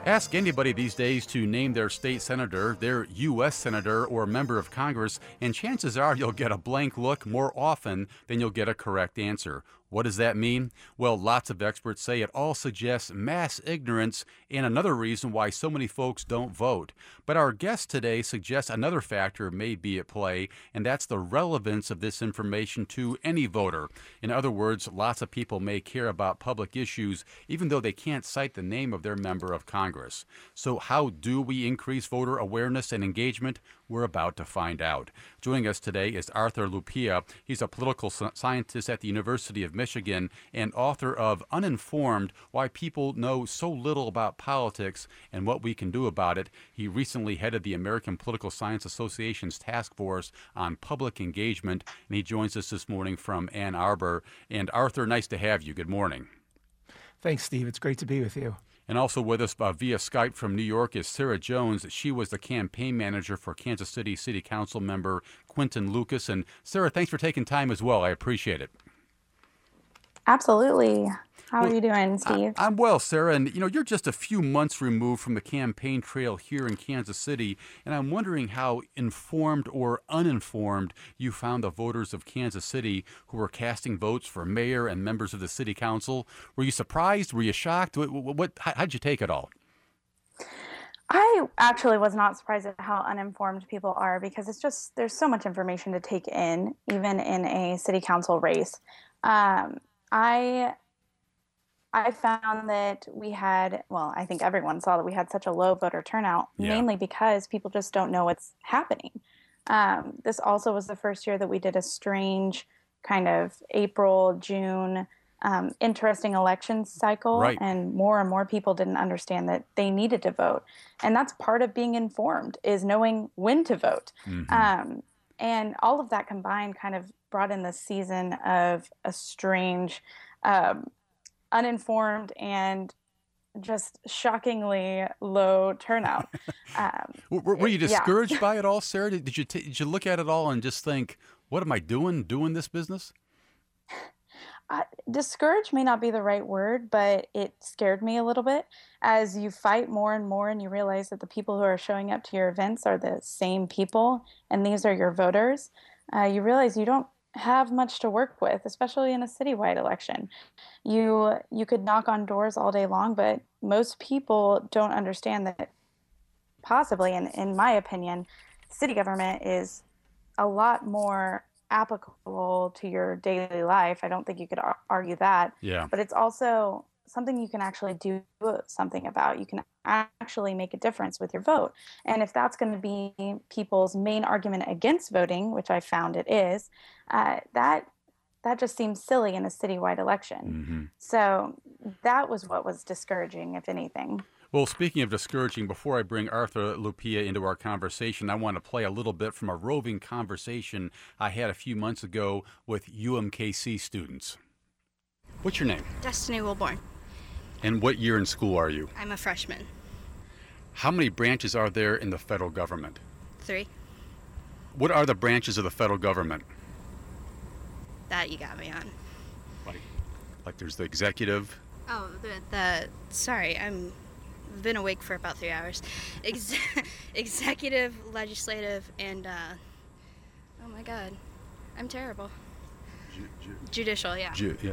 Ask anybody these days to name their state senator, their U.S. senator, or member of Congress, and chances are you'll get a blank look more often than you'll get a correct answer. What does that mean? Well, lots of experts say it all suggests mass ignorance and another reason why so many folks don't vote. But our guest today suggests another factor may be at play, and that's the relevance of this information to any voter. In other words, lots of people may care about public issues even though they can't cite the name of their member of Congress. So how do we increase voter awareness and engagement? We're about to find out. Joining us today is Arthur Lupia. He's a political scientist at the University of Michigan and author of Uninformed: Why People Know So Little About Politics and What We Can Do About It. He recently headed the American Political Science Association's task force on public engagement, and he joins us this morning from Ann Arbor. And Arthur, nice to have you. Good morning. Thanks, Steve. It's great to be with you. And also with us via Skype from New York is Sarah Jones. She was the campaign manager for Kansas City City Council member Quinton Lucas. And Sarah, thanks for taking time as well. I appreciate it. Absolutely. How are you doing, Steve? I'm well, Sarah. And, you're just a few months removed from the campaign trail here in Kansas City. And I'm wondering how informed or uninformed you found the voters of Kansas City who were casting votes for mayor and members of the city council. Were you surprised? Were you shocked? How'd you take it all? I actually was not surprised at how uninformed people are because there's so much information to take in, even in a city council race. I found that I think everyone saw that we had such a low voter turnout, mainly because people just don't know what's happening. This also was the first year that we did a strange kind of April, June, interesting election cycle, right. And more people didn't understand that they needed to vote. And that's part of being informed, is knowing when to vote. Mm-hmm. And all of that combined kind of brought in this season of a strange, uninformed and just shockingly low turnout. Were you discouraged by it all, Sarah? Did you look at it all and just think, what am I doing this business? Discouraged may not be the right word, but it scared me a little bit. As you fight more and more and you realize that the people who are showing up to your events are the same people and these are your voters, you realize you don't have much to work with, especially in a citywide election. You could knock on doors all day long, but most people don't understand that possibly, and in my opinion, city government is a lot more applicable to your daily life. I don't think you could argue that. Yeah. But it's also something you can actually do something about. You can actually make a difference with your vote. And if that's going to be people's main argument against voting, which I found it is, that just seems silly in a citywide election. Mm-hmm. So that was what was discouraging, if anything. Well, speaking of discouraging, before I bring Arthur Lupia into our conversation, I want to play a little bit from a roving conversation I had a few months ago with UMKC students. What's your name? Destiny Wilborn. And what year in school are you? I'm a freshman. How many branches are there in the federal government? 3. What are the branches of the federal government? That you got me on. Like there's the executive? Oh, sorry, I've been awake for about 3 hours. Executive, legislative, and, oh my God, I'm terrible. Judicial, yeah. Yeah. There you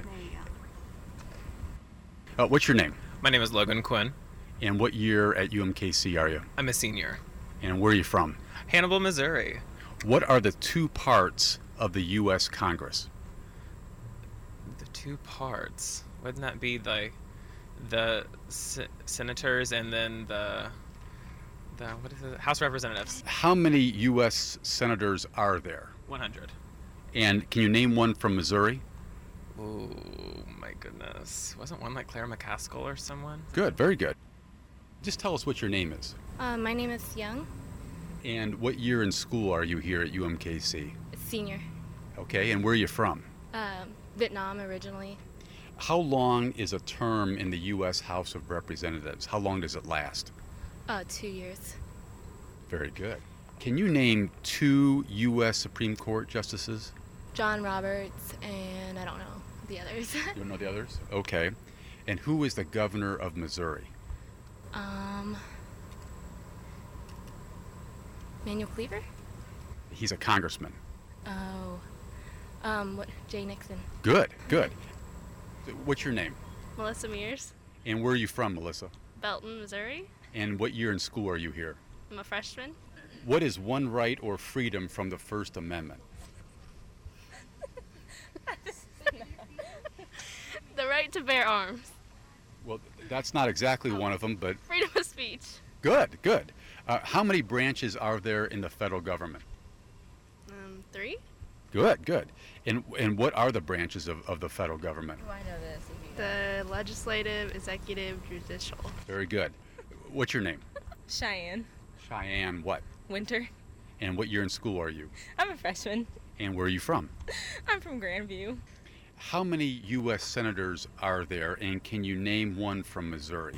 go. What's your name? My name is Logan Quinn. And what year at UMKC are you? I'm a senior. And where are you from? Hannibal, Missouri. What are the two parts of the U.S. Congress? The two parts? Wouldn't that be the senators and then the what is it? House Representatives? How many U.S. senators are there? 100. And can you name one from Missouri? Oh, my goodness. Wasn't one like Claire McCaskill or someone? Good, very good. Just tell us what your name is. My name is Young. And what year in school are you here at UMKC? Senior. Okay, and where are you from? Vietnam originally. How long is a term in the U.S. House of Representatives? How long does it last? 2 years. Very good. Can you name 2 U.S. Supreme Court justices? John Roberts, and I don't know the others. You don't know the others? Okay. And who is the governor of Missouri? Um, Manuel Cleaver? He's a congressman. Oh. What? Jay Nixon. Good, good. What's your name? Melissa Mears. And where are you from, Melissa? Belton, Missouri. And what year in school are you here? I'm a freshman. What is one right or freedom from the First Amendment? The right to bear arms. Well, that's not exactly one of them, but Freedom of speech. good, good. How many branches are there in the federal government? 3. Good, good. And what are the branches of the federal government? I know this. The legislative, executive, judicial. Very good. What's your name? Cheyenne. Cheyenne what? Winter. And what year in school are you? I'm a freshman. And where are you from? I'm from Grandview. How many U.S. senators are there, and can you name one from Missouri?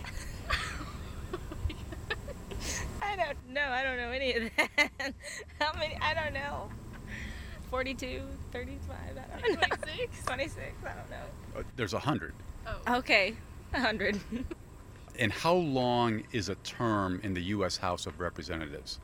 I don't know. I don't know any of that. How many? I don't know. 42, 35, I don't know. 26? 26, I don't know. There's 100. Oh. Okay, 100. And how long is a term in the U.S. House of Representatives?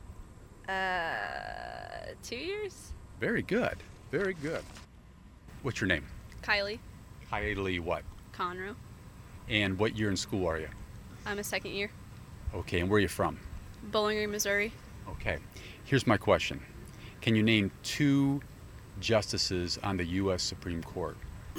2 years? Very good. Very good. What's your name? Kylie. Kylie what? Conroe. And what year in school are you? I'm a second year. Okay, and where are you from? Bowling Green, Missouri. Okay. Here's my question. Can you name 2 justices on the U.S. Supreme Court?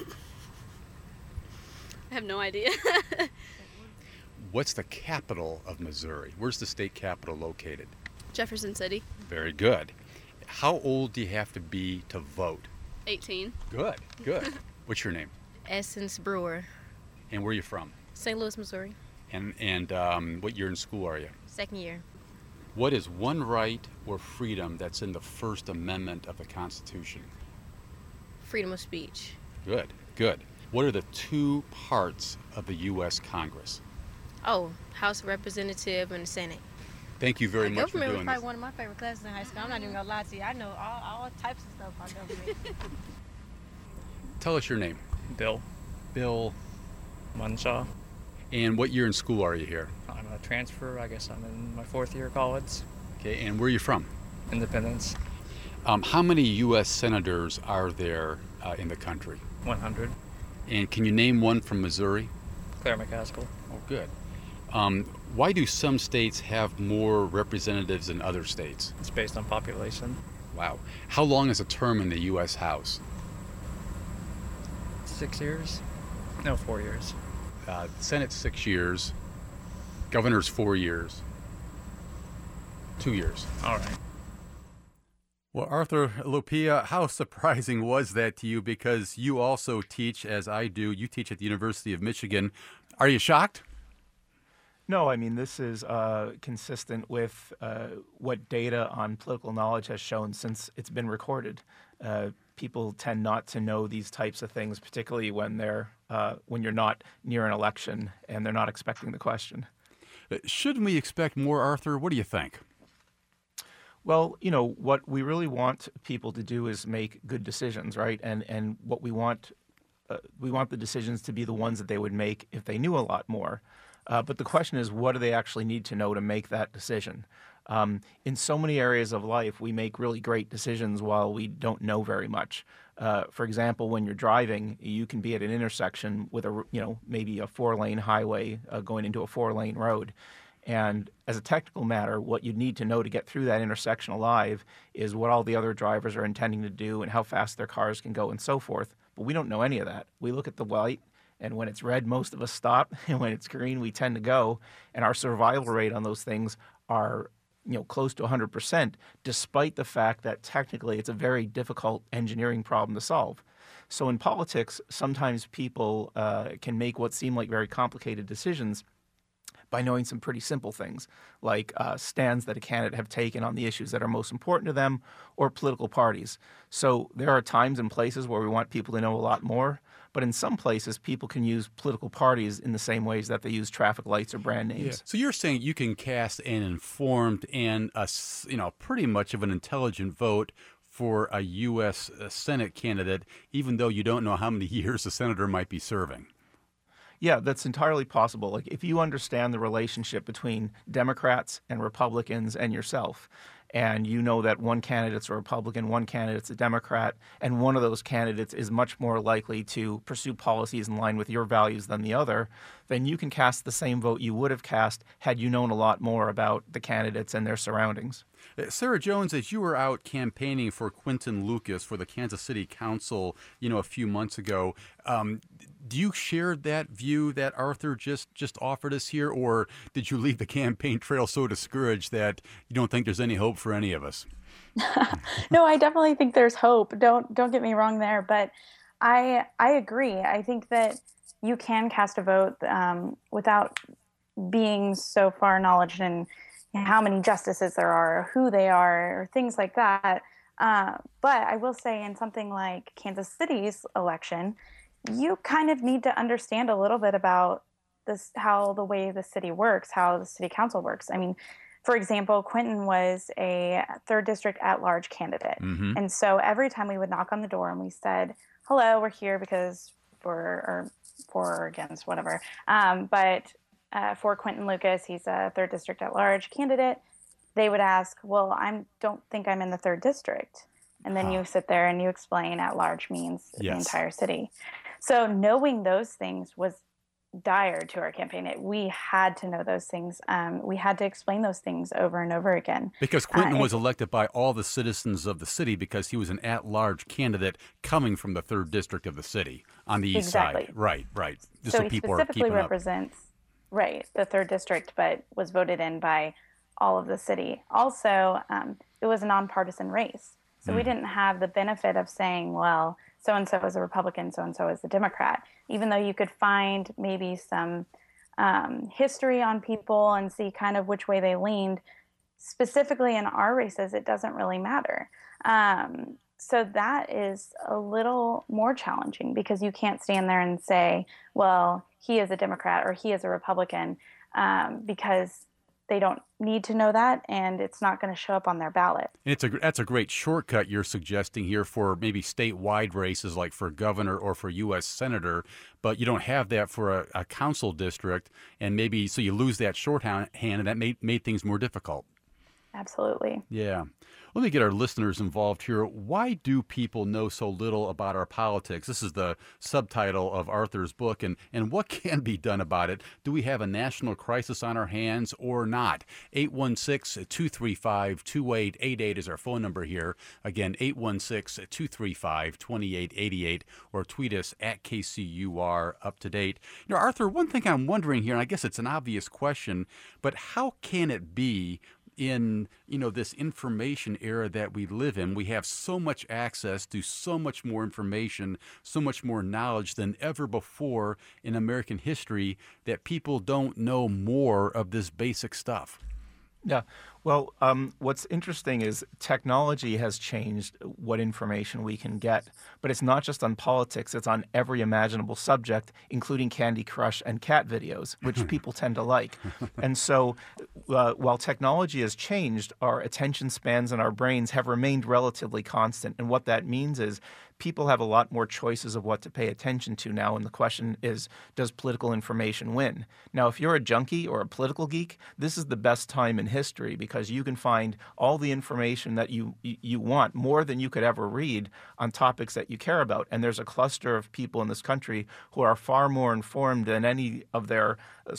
I have no idea. What's the capital of Missouri? Where's the state capital located? Jefferson City. Very good. How old do you have to be to vote? 18. Good, good. What's your name? Essence Brewer. And where are you from? St. Louis, Missouri. And what year in school are you? Second year. What is one right or freedom that's in the First Amendment of the Constitution? Freedom of speech. Good, good. What are the 2 parts of the U.S. Congress? Oh, House of Representative and the Senate. Thank you very much for Government was doing probably this. one of my favorite classes in high school. I'm not even gonna lie to you. I know all types of stuff about government. Tell us your name. Bill Bill. Munshaw. And what year in school are you here? I'm a transfer. I guess I'm in my 4th year of college. Okay, and where are you from? Independence. How many U.S. senators are there in the country? 100. And can you name one from Missouri? Claire McCaskill. Oh, good. Why do some states have more representatives than other states? It's based on population. Wow. How long is a term in the U.S. House? 6 years? No, 4 years. Senate 6 years. Governor's 4 years. 2 years. All right. Well, Arthur Lupia, how surprising was that to you? Because you also teach, as I do, you teach at the University of Michigan. Are you shocked? No, I mean, this is consistent with what data on political knowledge has shown since it's been recorded. People tend not to know these types of things, particularly when you're not near an election and they're not expecting the question. Shouldn't we expect more, Arthur? What do you think? Well, what we really want people to do is make good decisions, right? And what we want the decisions to be the ones that they would make if they knew a lot more. But the question is, what do they actually need to know to make that decision? In so many areas of life, we make really great decisions while we don't know very much. For example, when you're driving, you can be at an intersection with maybe a 4-lane highway going into a 4-lane road. And as a technical matter, what you need to know to get through that intersection alive is what all the other drivers are intending to do and how fast their cars can go and so forth. But we don't know any of that. We look at the light, and when it's red, most of us stop, and when it's green, we tend to go. And our survival rate on those things are close to 100%, despite the fact that technically it's a very difficult engineering problem to solve. So in politics, sometimes people can make what seem like very complicated decisions by knowing some pretty simple things, like stands that a candidate have taken on the issues that are most important to them, or political parties. So there are times and places where we want people to know a lot more, but in some places, people can use political parties in the same ways that they use traffic lights or brand names. Yeah. So you're saying you can cast an informed and pretty much of an intelligent vote for a U.S. Senate candidate, even though you don't know how many years the senator might be serving. Yeah, that's entirely possible. Like if you understand the relationship between Democrats and Republicans and yourself, and you know that one candidate's a Republican, one candidate's a Democrat, and one of those candidates is much more likely to pursue policies in line with your values than the other, then you can cast the same vote you would have cast had you known a lot more about the candidates and their surroundings. Sarah Jones, as you were out campaigning for Quinton Lucas for the Kansas City Council, a few months ago, do you share that view that Arthur just offered us here, or did you leave the campaign trail so discouraged that you don't think there's any hope for any of us? No, I definitely think there's hope. Don't get me wrong there, but I agree. I think that you can cast a vote without being so far knowledge in how many justices there are, or who they are, or things like that. But I will say in something like Kansas City's election, you kind of need to understand a little bit about this, how the way the city works, how the city council works. I mean, for example, Quinton was a 3rd district at-large candidate. Mm-hmm. And so every time we would knock on the door and we said, hello, we're here because for or against, whatever. But for Quinton Lucas, he's a 3rd district at-large candidate. They would ask, well, I don't think I'm in the 3rd district. And then you sit there and you explain at-large means the entire city. So knowing those things was dire to our campaign. We had to know those things. We had to explain those things over and over again. Because Quinton was elected by all the citizens of the city because he was an at-large candidate coming from the 3rd district of the city on the east side. Right. Just so he people specifically are represents the 3rd district, but was voted in by all of the city. Also, it was a nonpartisan race. So we didn't have the benefit of saying, well, so-and-so is a Republican, so-and-so is a Democrat, even though you could find maybe some history on people and see kind of which way they leaned. Specifically in our races, it doesn't really matter. So that is a little more challenging because you can't stand there and say, well, he is a Democrat or he is a Republican, because they don't need to know that, and it's not going to show up on their ballot. And that's a great shortcut you're suggesting here for maybe statewide races like for governor or for U.S. senator, but you don't have that for a council district, and maybe so you lose that shorthand, and that made things more difficult. Absolutely. Yeah. Let me get our listeners involved here. Why do people know so little about our politics? This is the subtitle of Arthur's book, and what can be done about it? Do we have a national crisis on our hands or not? 816-235-2888 is our phone number here. Again, 816-235-2888, or tweet us at KCUR Up to Date. Arthur, one thing I'm wondering here, and I guess it's an obvious question, but how can it be in this information era that we live in, we have so much access to so much more information, so much more knowledge than ever before in American history, that people don't know more of this basic stuff? Yeah. Well, what's interesting is technology has changed what information we can get, but it's not just on politics, it's on every imaginable subject, including Candy Crush and cat videos, which people tend to like. And so while technology has changed, our attention spans and our brains have remained relatively constant. And what that means is people have a lot more choices of what to pay attention to now, and the question is, does political information win? Now, if you're a junkie or a political geek, this is the best time in history because you can find all the information that you want, more than you could ever read, on topics that you care about. And there's a cluster of people in this country who are far more informed than any of their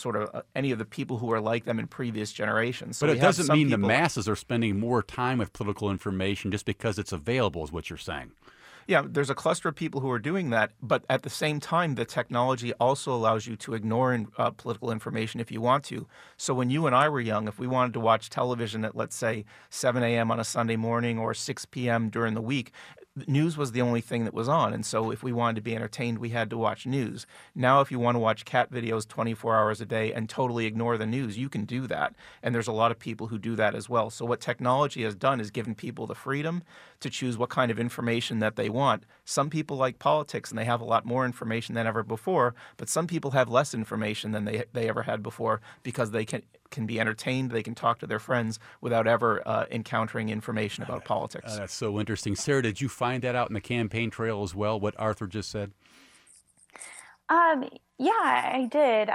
any of the people who are like them in previous generations. So but it doesn't mean the masses are spending more time with political information just because it's available, is what you're saying. Yeah, there's a cluster of people who are doing that, but at the same time, the technology also allows you to ignore political information if you want to. So when you and I were young, if we wanted to watch television at, let's say, 7 a.m. on a Sunday morning or 6 p.m. during the week, news was the only thing that was on. And so if we wanted to be entertained, we had to watch news. Now, if you want to watch cat videos 24 hours a day and totally ignore the news, you can do that. And there's a lot of people who do that as well. So what technology has done is given people the freedom to choose what kind of information that they want. Some people like politics and they have a lot more information than ever before, but some people have less information than they ever had before because they can be entertained, they can talk to their friends without ever encountering information about politics. That's so interesting. Sarah, did you find that out in the campaign trail as well, what Arthur just said? Um, yeah, I did.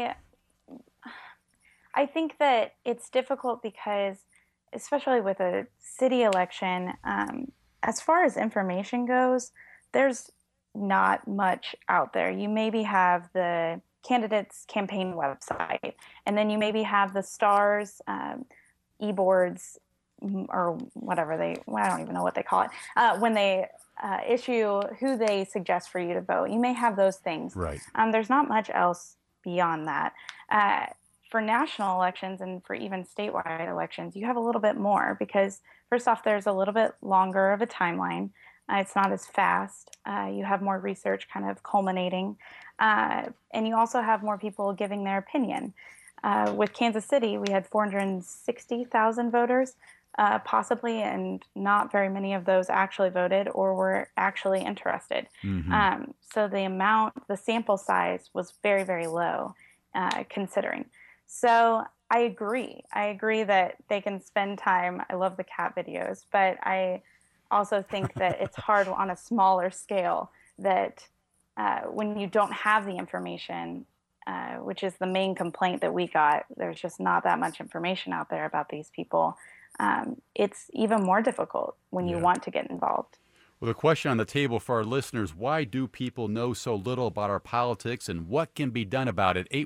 I think that it's difficult because, especially with a city election, as far as information goes, there's not much out there. You maybe have the candidate's campaign website, and then you maybe have the stars, e-boards, or whatever well, I don't even know what they call it, when they issue who they suggest for you to vote. You may have those things. Right. There's not much else beyond that. For national elections and for even statewide elections, you have a little bit more because, first off, there's a little bit longer of a timeline. It's not as fast. You have more research kind of culminating. And you also have more people giving their opinion. With Kansas City, we had 460,000 voters, possibly, and not very many of those actually voted or were actually interested. So the sample size was very, very low, considering. So I agree. I agree that they can spend time. I love the cat videos, but I also think that it's hard on a smaller scale that when you don't have the information, which is the main complaint that we got, there's just not that much information out there about these people. It's even more difficult when you want to get involved. Well, the question on the table for our listeners, why do people know so little about our politics and what can be done about it?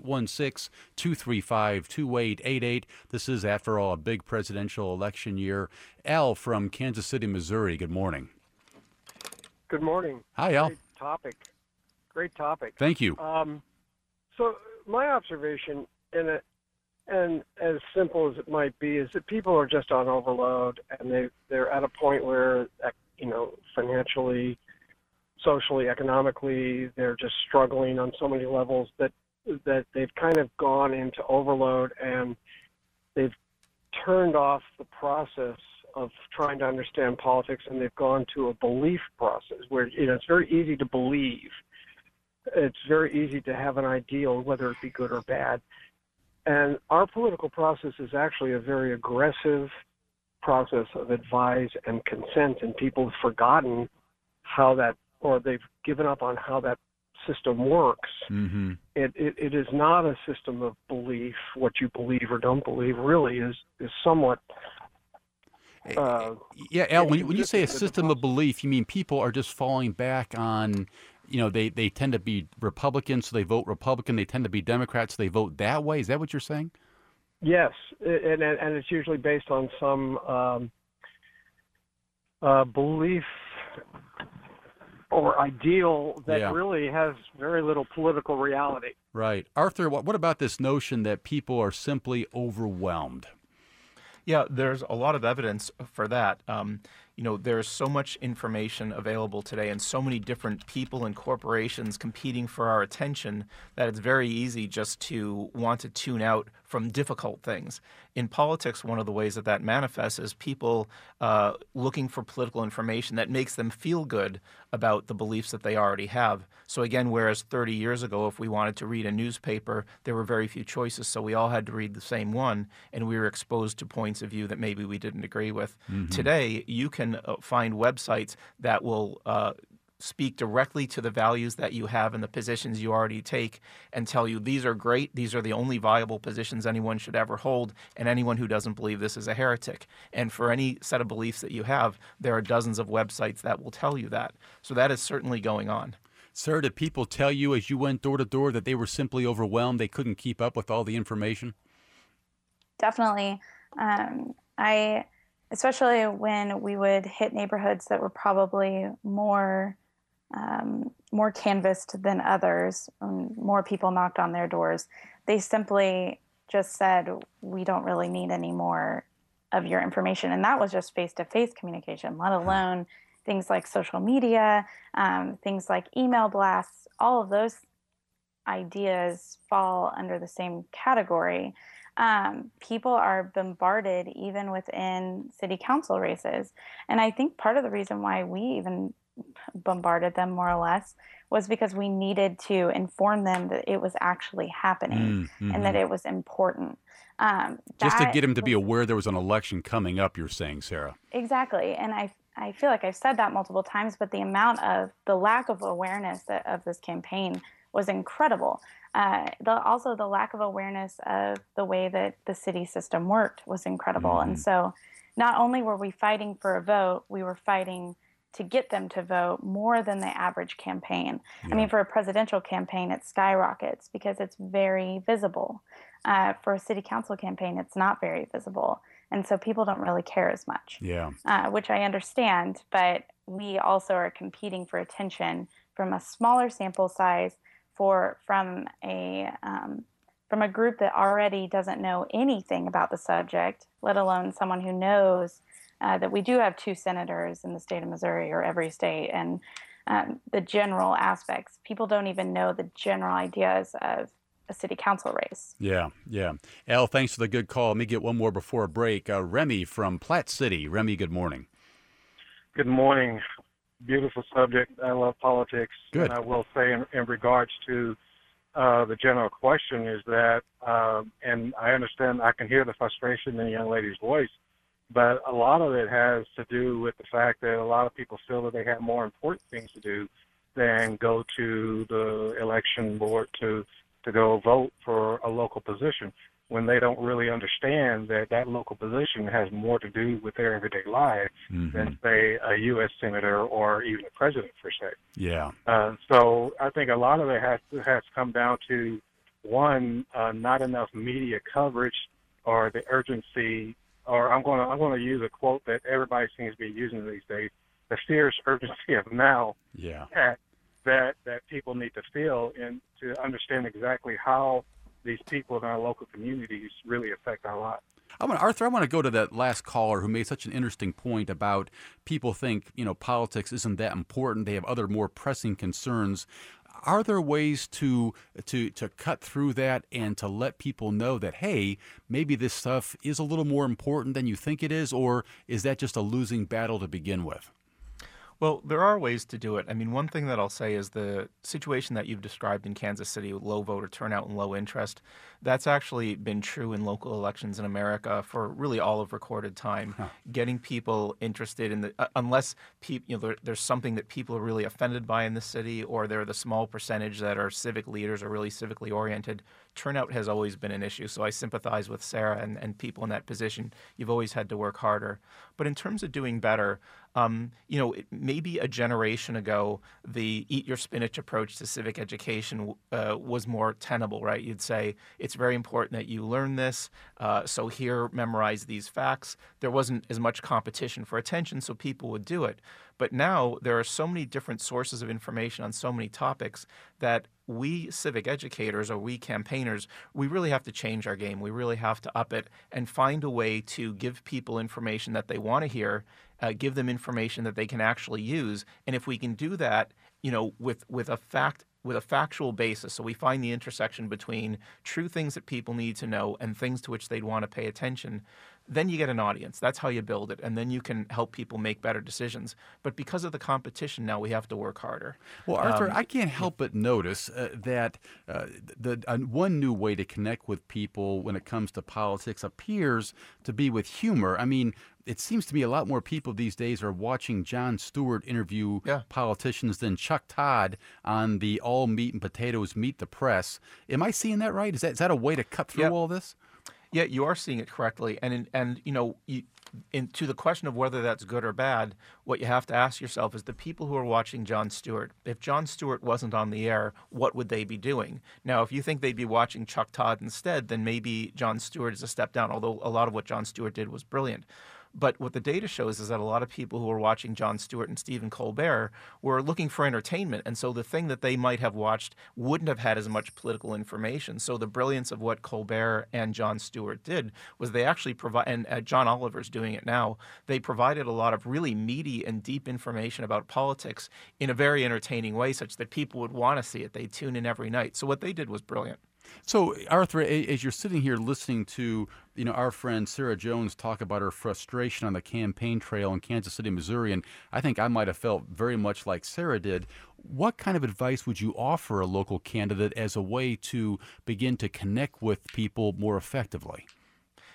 816-235-2888. This is, after all, a big presidential election year. Al from Kansas City, Missouri. Good morning. Good morning. Hi, Al. Great topic. Thank you. So my observation, and as simple as it might be, is that people are just on overload, and they're at a point where, financially, socially, economically, they're just struggling on so many levels that they've kind of gone into overload, and they've turned off the process of trying to understand politics, and they've gone to a belief process where, it's very easy to believe. It's very easy to have an ideal, whether it be good or bad. And our political process is actually a very aggressive process of advise and consent, and people have forgotten how that, or they've given up on how that system works. It is not a system of belief. What you believe or don't believe really is somewhat. Al, when you say a system of belief, you mean people are just falling back on, they tend to be Republicans, so they vote Republican. They tend to be Democrats, so they vote that way. Is that what you're saying? Yes, and it's usually based on some belief or ideal that really has very little political reality. Right. Arthur, what about this notion that people are simply overwhelmed? Yeah, there's a lot of evidence for that. There's so much information available today and so many different people and corporations competing for our attention that it's very easy just to want to tune out from difficult things. In politics, one of the ways that manifests is people looking for political information that makes them feel good about the beliefs that they already have. So again, whereas 30 years ago, if we wanted to read a newspaper, there were very few choices, so we all had to read the same one, and we were exposed to points of view that maybe we didn't agree with. Today, you can find websites that will speak directly to the values that you have and the positions you already take and tell you these are great, these are the only viable positions anyone should ever hold, and anyone who doesn't believe this is a heretic. And for any set of beliefs that you have, there are dozens of websites that will tell you that. So that is certainly going on. Sir, did people tell you as you went door to door that they were simply overwhelmed, they couldn't keep up with all the information? Definitely. Especially when we would hit neighborhoods that were probably more canvassed than others, more people knocked on their doors, they simply just said, we don't really need any more of your information. And that was just face-to-face communication, let alone things like social media, things like email blasts. All of those ideas fall under the same category. People are bombarded even within city council races. And I think part of the reason why we even bombarded them more or less was because we needed to inform them that it was actually happening and that it was important. Just to get them to be aware there was an election coming up, you're saying, Sarah. Exactly. And I feel like I've said that multiple times, but the lack of awareness of this campaign was incredible. Also, the lack of awareness of the way that the city system worked was incredible. Mm-hmm. And so not only were we fighting for a vote, we were fighting to get them to vote more than the average campaign. Yeah. I mean, for a presidential campaign, it skyrockets because it's very visible. For a city council campaign, it's not very visible. And so people don't really care as much, Yeah. Which I understand. But we also are competing for attention from a smaller sample size from a group that already doesn't know anything about the subject, let alone someone who knows that we do have 2 senators in the state of Missouri, or every state, and the general aspects. People don't even know the general ideas of a city council race. Yeah, yeah. Al, thanks for the good call. Let me get one more before a break. Remy from Platte City. Remy, good morning. Good morning. Beautiful subject. I love politics. Good. And I will say in regards to the general question is that, and I understand, I can hear the frustration in the young lady's voice, but a lot of it has to do with the fact that a lot of people feel that they have more important things to do than go to the election board to go vote for a local position, when they don't really understand that that local position has more to do with their everyday life than, say, a U.S. senator or even a president, per se. Yeah. So I think a lot of it has come down to, one, not enough media coverage, or the urgency, or I'm going to use a quote that everybody seems to be using these days, the fierce urgency of now. Yeah. That people need to feel, and to understand exactly how these people in our local communities really affect our lives. Arthur, I want to go to that last caller who made such an interesting point about people think, politics isn't that important. They have other more pressing concerns. Are there ways to cut through that and to let people know that, hey, maybe this stuff is a little more important than you think it is, or is that just a losing battle to begin with? Well, there are ways to do it. I mean, one thing that I'll say is the situation that you've described in Kansas City with low voter turnout and low interest, that's actually been true in local elections in America for really all of recorded time. Getting people interested in unless there's something that people are really offended by in the city, or they're the small percentage that are civic leaders or really civically oriented, turnout has always been an issue. So I sympathize with Sarah and people in that position. You've always had to work harder. But in terms of doing better, maybe a generation ago, the eat your spinach approach to civic education was more tenable, right? You'd say, it's very important that you learn this, so here, memorize these facts. There wasn't as much competition for attention, so people would do it. But now there are so many different sources of information on so many topics that we civic educators, or we campaigners, we really have to change our game. We really have to up it and find a way to give people information that they want to hear, give them information that they can actually use. And if we can do that, with a factual basis, so we find the intersection between true things that people need to know and things to which they'd want to pay attention, then you get an audience. That's how you build it, and then you can help people make better decisions. But because of the competition now, we have to work harder. Well, Arthur, I can't help but notice that one new way to connect with people when it comes to politics appears to be with humor. I mean, it seems to me a lot more people these days are watching Jon Stewart interview politicians than Chuck Todd on the All Meat and Potatoes Meet the Press. Am I seeing that right? Is that a way to cut through all this? Yeah, you are seeing it correctly. To the question of whether that's good or bad, what you have to ask yourself is the people who are watching Jon Stewart, if Jon Stewart wasn't on the air, what would they be doing? Now, if you think they'd be watching Chuck Todd instead, then maybe Jon Stewart is a step down, although a lot of what Jon Stewart did was brilliant. But what the data shows is that a lot of people who are watching Jon Stewart and Stephen Colbert were looking for entertainment. And so the thing that they might have watched wouldn't have had as much political information. So the brilliance of what Colbert and Jon Stewart did was they actually provide, and John Oliver's doing it now, they provided a lot of really meaty and deep information about politics in a very entertaining way, such that people would want to see it. They'd tune in every night. So what they did was brilliant. So, Arthur, as you're sitting here listening to our friend Sarah Jones talk about her frustration on the campaign trail in Kansas City, Missouri, and I think I might have felt very much like Sarah did, what kind of advice would you offer a local candidate as a way to begin to connect with people more effectively?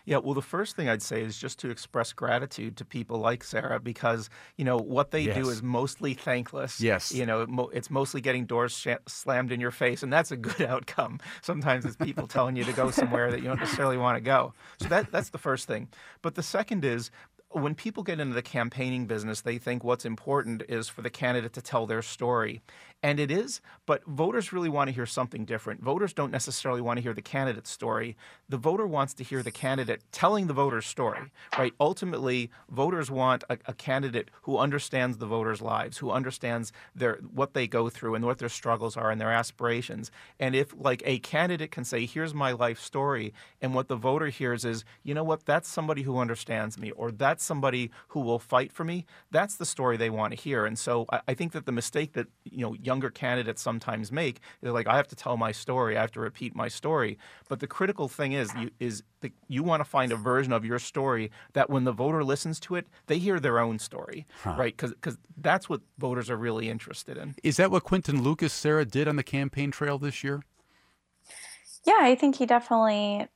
Yeah, well, the first thing I'd say is just to express gratitude to people like Sarah because, what they do Yes. is mostly thankless. Yes. It's mostly getting doors slammed in your face, and that's a good outcome. Sometimes it's people telling you to go somewhere that you don't necessarily want to go. So that's the first thing. But the second is, when people get into the campaigning business, they think what's important is for the candidate to tell their story. And it is, but voters really want to hear something different. Voters don't necessarily want to hear the candidate's story. The voter wants to hear the candidate telling the voter's story, right? Ultimately, voters want a candidate who understands the voters' lives, who understands what they go through and what their struggles are and their aspirations. And if, like, a candidate can say, here's my life story, and what the voter hears is, you know what, that's somebody who understands me, or that's somebody who will fight for me, that's the story they want to hear. And so I think that the mistake that younger candidates sometimes make is like, I have to tell my story, I have to repeat my story. But the critical thing is you want to find a version of your story that when the voter listens to it, they hear their own story, right? Because that's what voters are really interested in. Is that what Quinton Lucas, Sarah, did on the campaign trail this year? Yeah, I think he definitely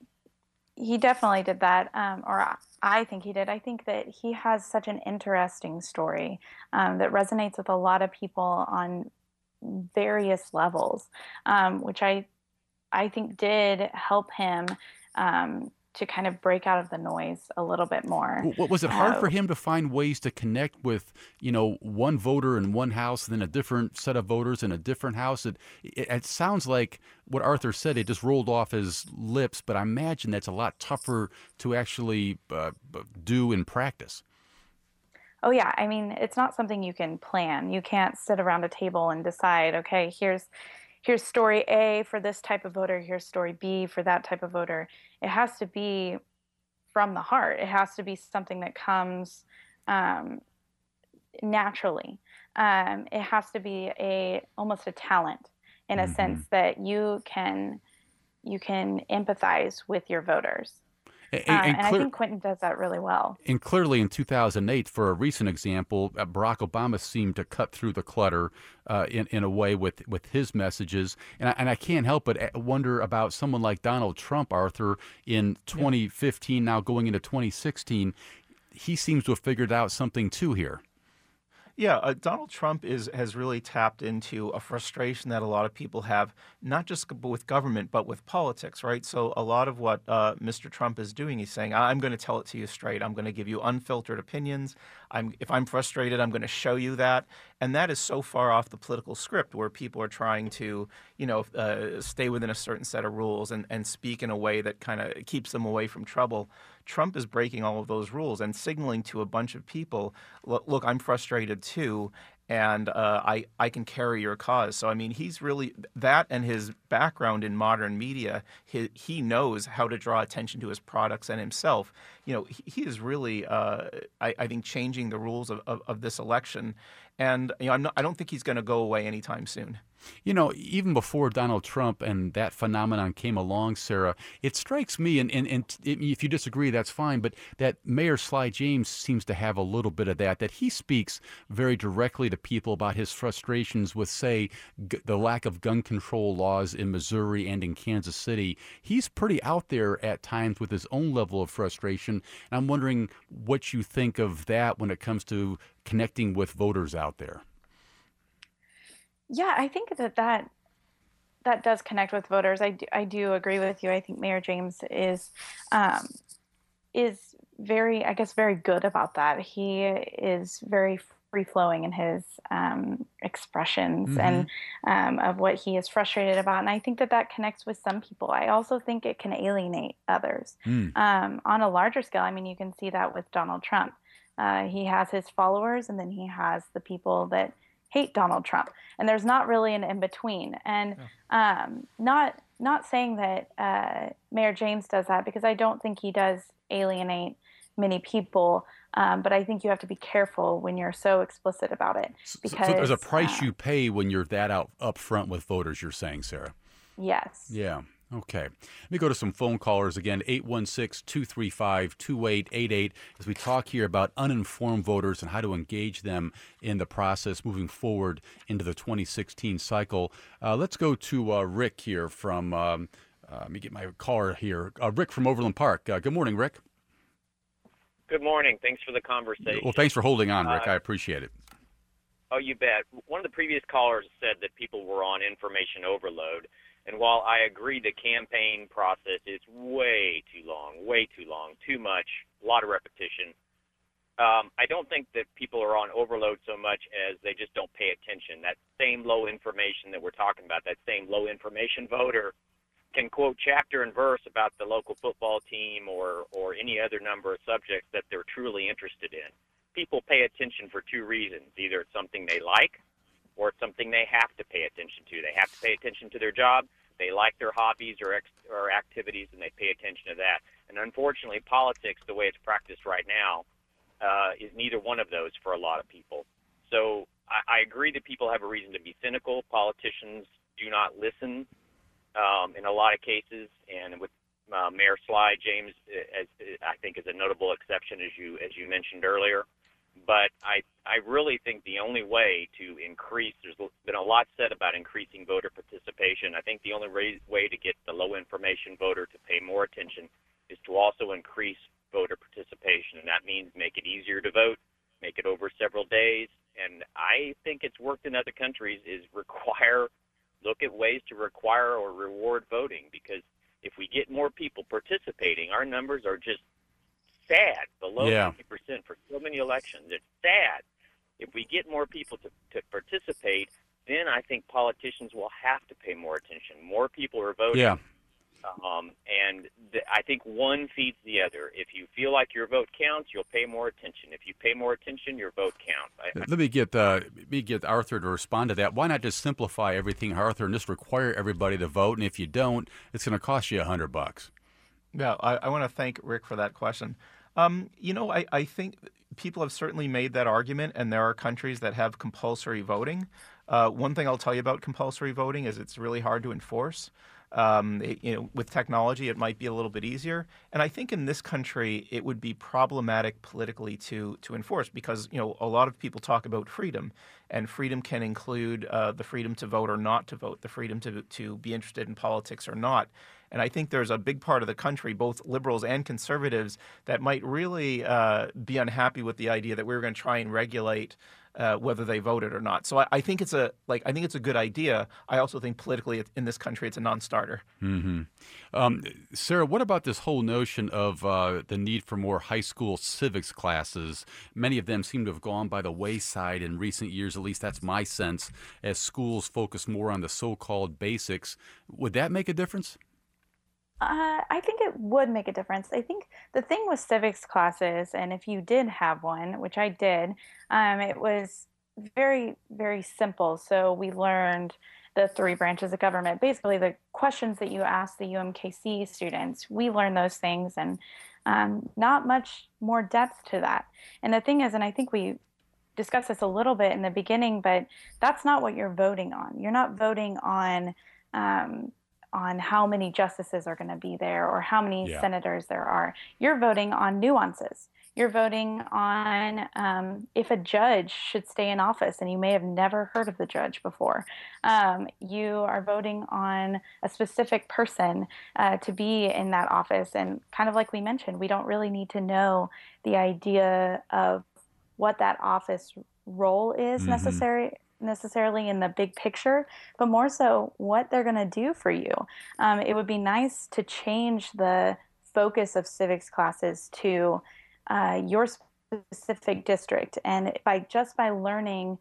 did that, or I think he did. I think that he has such an interesting story that resonates with a lot of people on various levels, which I think did help him to kind of break out of the noise a little bit more. Was it hard for him to find ways to connect with, one voter in one house and then a different set of voters in a different house? It sounds like what Arthur said, it just rolled off his lips, but I imagine that's a lot tougher to actually do in practice. Oh, yeah. I mean, it's not something you can plan. You can't sit around a table and decide, okay, here's story A for this type of voter, here's story B for that type of voter. It has to be from the heart. It has to be something that comes naturally. It has to be almost a talent in a sense that you can empathize with your voters. And I think Quinton does that really well. And clearly in 2008, for a recent example, Barack Obama seemed to cut through the clutter in a way with his messages. And I can't help but wonder about someone like Donald Trump, Arthur, in 2015, now going into 2016. He seems to have figured out something too here. Yeah, Donald Trump has really tapped into a frustration that a lot of people have, not just with government, but with politics, right? So a lot of what Mr. Trump is doing, he's saying, I'm going to tell it to you straight. I'm going to give you unfiltered opinions. If I'm frustrated, I'm going to show you that. And that is so far off the political script where people are trying to, stay within a certain set of rules and speak in a way that kind of keeps them away from trouble. Trump is breaking all of those rules and signaling to a bunch of people, look, I'm frustrated too, and I can carry your cause. So, I mean, he's really, that and his background in modern media, he knows how to draw attention to his products and himself. He is really, I think, changing the rules of this election. And I don't think he's going to go away anytime soon. Even before Donald Trump and that phenomenon came along, Sarah, it strikes me, and if you disagree, that's fine, but that Mayor Sly James seems to have a little bit of that he speaks very directly to people about his frustrations with, say, the lack of gun control laws in Missouri and in Kansas City. He's pretty out there at times with his own level of frustration, and I'm wondering what you think of that when it comes to connecting with voters out there. Yeah, I think that does connect with voters. I do agree with you. I think Mayor James is very, I guess, very good about that. He is very free flowing in his expressions and of what he is frustrated about. And I think that connects with some people. I also think it can alienate others on a larger scale. I mean, you can see that with Donald Trump. He has his followers, and then he has the people that hate Donald Trump, and there's not really an in-between. And not saying that Mayor James does that, because I don't think he does alienate many people, but I think you have to be careful when you're so explicit about it. Because so there's a price you pay when you're that up front with voters, you're saying, Sarah? Yes. Yeah. Okay. Let me go to some phone callers again, 816-235-2888, as we talk here about uninformed voters and how to engage them in the process moving forward into the 2016 cycle. Let's go to Rick here from Let me get my caller here. Rick from Overland Park. Good morning, Rick. Good morning. Thanks for the conversation. Well, thanks for holding on, Rick. I appreciate it. Oh, you bet. One of the previous callers said that people were on information overload. And while I agree the campaign process is way too long, too much, a lot of repetition, I don't think that people are on overload so much as they just don't pay attention. That same low information that we're talking about, that same low information voter can quote chapter and verse about the local football team or any other number of subjects that they're truly interested in. People pay attention for two reasons. Either it's something they like or it's something they have to pay attention to. They have to pay attention to their job. They like their hobbies or activities, and they pay attention to that. And unfortunately, politics, the way it's practiced right now, is neither one of those for a lot of people. So I agree that people have a reason to be cynical. Politicians do not listen in a lot of cases, and with Mayor Sly, James, I think, is a notable exception, as you mentioned earlier. But I really think the only way to increase, there's been a lot said about increasing voter participation. I think the only way to get the low information voter to pay more attention is to also increase voter participation, and that means make it easier to vote, make it over several days. And I think it's worked in other countries, is look at ways to require or reward voting, because if we get more people participating, our numbers are just sad, below 50% for so many elections. It's sad. If we get more people to participate, then I think politicians will have to pay more attention. More people are voting. Yeah. I think one feeds the other. If you feel like your vote counts, you'll pay more attention. If you pay more attention, your vote counts. Let me get Arthur to respond to that. Why not just simplify everything, Arthur, and just require everybody to vote? And if you don't, it's going to cost you $100. Yeah, I want to thank Rick for that question. I think people have certainly made that argument, and there are countries that have compulsory voting. One thing I'll tell you about compulsory voting is it's really hard to enforce. With technology, it might be a little bit easier. And I think in this country, it would be problematic politically to enforce because, a lot of people talk about freedom, and freedom can include the freedom to vote or not to vote, the freedom to be interested in politics or not. And I think there's a big part of the country, both liberals and conservatives, that might really be unhappy with the idea that we're going to try and regulate whether they voted or not. So I think it's a good idea. I also think politically in this country it's a non-starter. Mm-hmm. Sarah, what about this whole notion of the need for more high school civics classes? Many of them seem to have gone by the wayside in recent years. At least that's my sense. As schools focus more on the so-called basics, would that make a difference? I think it would make a difference. I think the thing with civics classes, and if you did have one, which I did, it was very, very simple. So we learned the 3 branches of government, basically the questions that you ask the UMKC students. We learned those things, and not much more depth to that. And the thing is, and I think we discussed this a little bit in the beginning, but that's not what you're voting on. You're not voting on how many justices are going to be there or how many senators there are. You're voting on nuances. You're voting on if a judge should stay in office, and you may have never heard of the judge before. You are voting on a specific person to be in that office. And kind of like we mentioned, we don't really need to know the idea of what that office role is necessarily in the big picture, but more so what they're going to do for you. It would be nice to change the focus of civics classes to your specific district, and by learning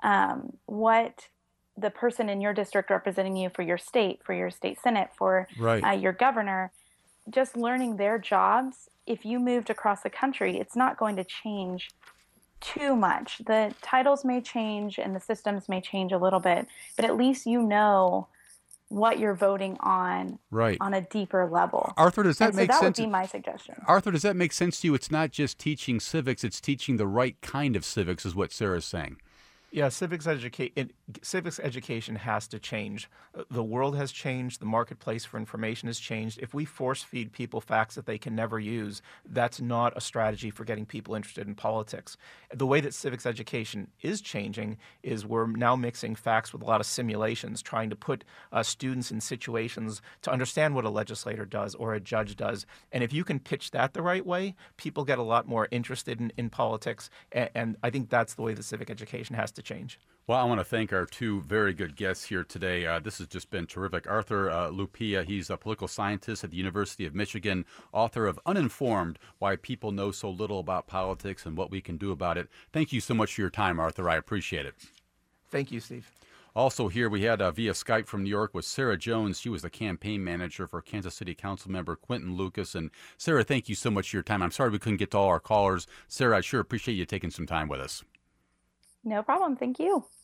what the person in your district representing you for your state senate, for your governor, just learning their jobs. If you moved across the country, it's not going to change too much. The titles may change and the systems may change a little bit, but at least you know what you're voting on on a deeper level. Arthur, does that make sense? That would be my suggestion. Arthur, does that make sense to you? It's not just teaching civics, it's teaching the right kind of civics is what Sarah's saying. Yeah, civics education has to change. The world has changed. The marketplace for information has changed. If we force feed people facts that they can never use, that's not a strategy for getting people interested in politics. The way that civics education is changing is we're now mixing facts with a lot of simulations, trying to put students in situations to understand what a legislator does or a judge does. And if you can pitch that the right way, people get a lot more interested in politics. And I think that's the way that civic education has to change. Well, I want to thank our two very good guests here today. This has just been terrific. Arthur Lupia, he's a political scientist at the University of Michigan, author of Uninformed, Why People Know So Little About Politics and What We Can Do About It. Thank you so much for your time, Arthur. I appreciate it. Thank you, Steve. Also here we had via Skype from New York was Sarah Jones. She was the campaign manager for Kansas City Council member Quentin Lucas. And Sarah, thank you so much for your time. I'm sorry we couldn't get to all our callers. Sarah, I sure appreciate you taking some time with us. No problem. Thank you.